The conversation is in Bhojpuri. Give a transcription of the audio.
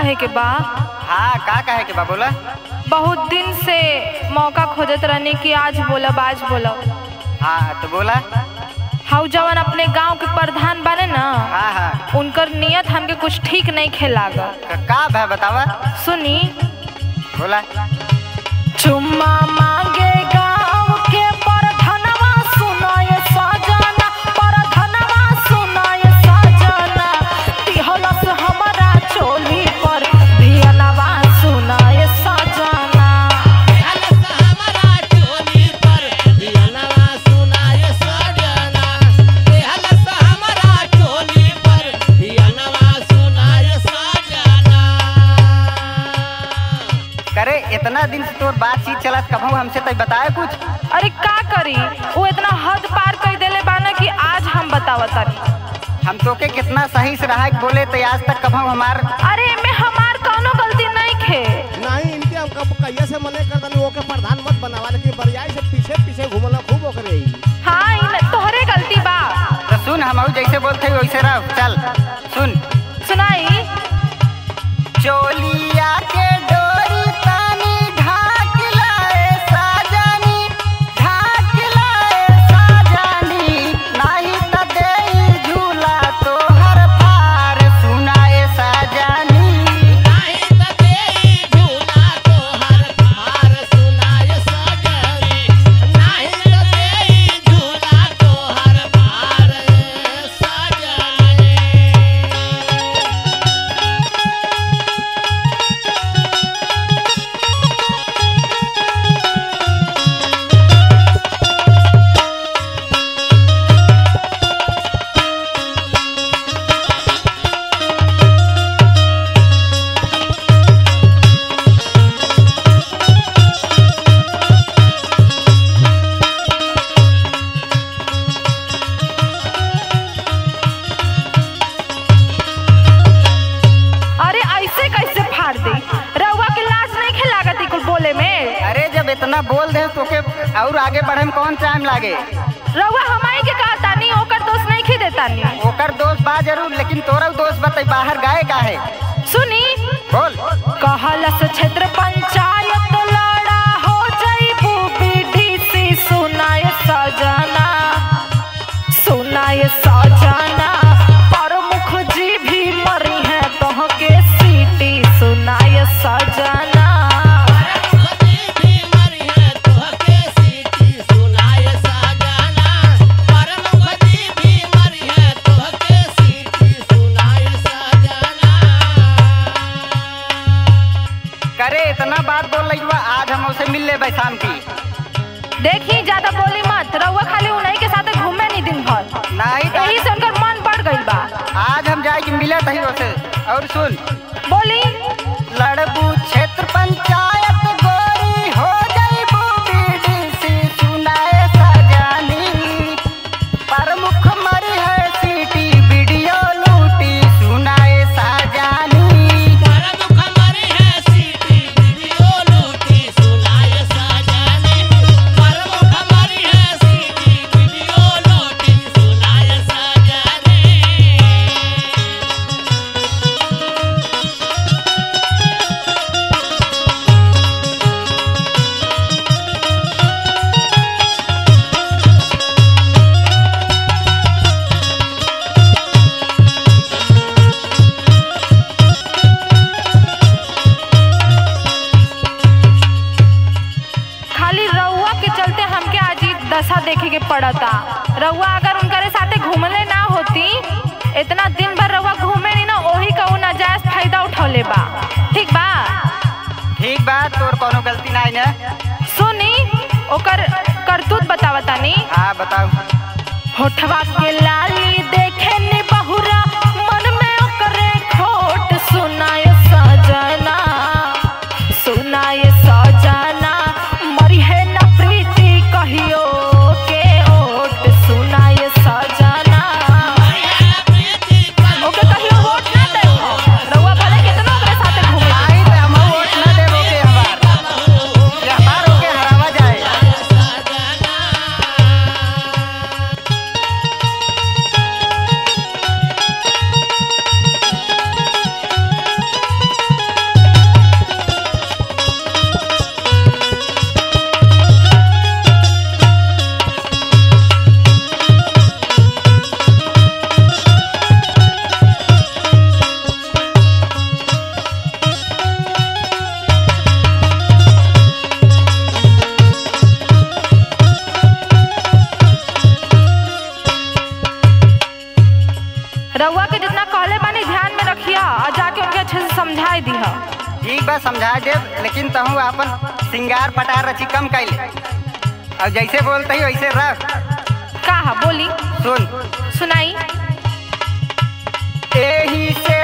कहे के बा। हाँ का कहे के बा बोला। बहुत दिन से मौका खोजत रहने की आज बोलब आज बोलब। हाँ तो बोला। हाउ जवन अपने गांव के प्रधान बने ना, हाँ हाँ उनकर नियत हमके कुछ ठीक नहीं खेलागा। का भै बतावा। सुनी बोला। चुम्मा मांगे गांव के प्रधानवा, सुनाए सजना प्रधानवा, सुनाए सजना तिहलस हमारा चोली पर भियनवा, सुनाए सजना तिहलस हमारा चोली पर भियनवा, सुनाए सजना तिहलस हमारा चोली पर भियनवा, सुनाए सजना। करे इतना दिन से तोर बातचीत चलत, कभू हमसे तय बताए कुछ। अरे का करी, वो इतना हद पार कर देले बाना कि आज हम बतावतानी। हम तोके कितना सही से रहा बोले तो आज तक कभू हमार। अरे में हमार कौनो गलती नहीं खे। नहीं इनके हम कब कहिया से मने कर दनी ओके प्रधान मत बनावा, लेकिन बरियाई से पीछे पीछे घुमला खूब ओकरे। हाँ इन तोहरे गलती बा। तो सुन हम जैसे बोलते वैसे रहो। चल सुन। सुनाई। चोलिया के डोरी तानी ढाक लाए साजनी, ढाक लाए साजनी नहीं त देई झूला तोहर पार, सुनाए साजनी नहीं त देई झूला तोहर पार, सुनाए सजनी नहीं त देई झूला तोहर पार, सजनी। अरे ऐसे कैसे फाड़ दे, रउआ के लाज नहीं खे लागत कुल बोले में। अरे जब इतना बोल दे तोके और आगे बढ़े में कौन टाइम लागे। रउआ हमाई के कहता नहीं, ओकर दोस्त नहीं खी देता नहीं। ओकर दोस्त बा जरूर, लेकिन तोरा दोस्त बताई बाहर गए का है। सुनी। बोल। कहलस क्षेत्र पंचायत लड़ा हो जईबू बीडीसी, सुनाए सजना, सुनाए सजना प्रमुख जी भी मरी है तोहके सीटी, सुनाए सजना। प्रमुख जी भी मरी है तोहके सीटी, सुनाए सजना प्रमुख जी भी मरी है तोहके सीटी, सुनाए सजना। करे इतना बात बोल रही बा, आज हम उसे मिल ले शाम की। देखी ज्यादा बोली मत, रउआ खाली उन्हीं के साथ घूमे नहीं दिन भर, नहीं तो यही से उनकर मन बढ़ गई बा। आज हम जाए कि मिले तही उसे। और सुन। बोली। लड़बू क्षेत्र पंचायत गोरी हो जईबू बीडीसी, सुनाए सजानी प्रमुख मरी है सीटी, वीडियो लूटी, सुनाए सजानी प्रमुख मरी है सीटी, वीडियो लूटी, सुनाए सजनी प्रमुख मरी है सीटी, वीडियो लूटी, सुनाए सजनी। खाली रउआ के चलते हमके आज ई दशा देखे के पड़ता। रउआ अगर उनकरे साथे घूमले ना होती, इतना दिन भर रउआ घूमे नहीं ना, ओही का उ नाजायज फायदा उठौले बा। ठीक बा। ठीक बात, तोर कोनो गलती नहीं ना। सुनी ओकर करतूत बतावतानी। हाँ बताओ। होठवा के लाली देखे नी बहुरा, मन में ओकरे खोट, सुनाए सजना, सुनाए सजना मरी है न प्रीति कहियो के ओट, सुनाए सजना। ओके कहियो वोट ना दे, रउआ भले कितना ओकरे साथे घूमे। नहीं तो हम वोट ना देबो के हमार होके हरावा जाए। दीह। ठीक बा समझा देब, लेकिन तहू अपन सिंगार पटार रची कम कैले और जैसे बोलते ही वैसे रख। का बोली? सुन। सुनाई। एही से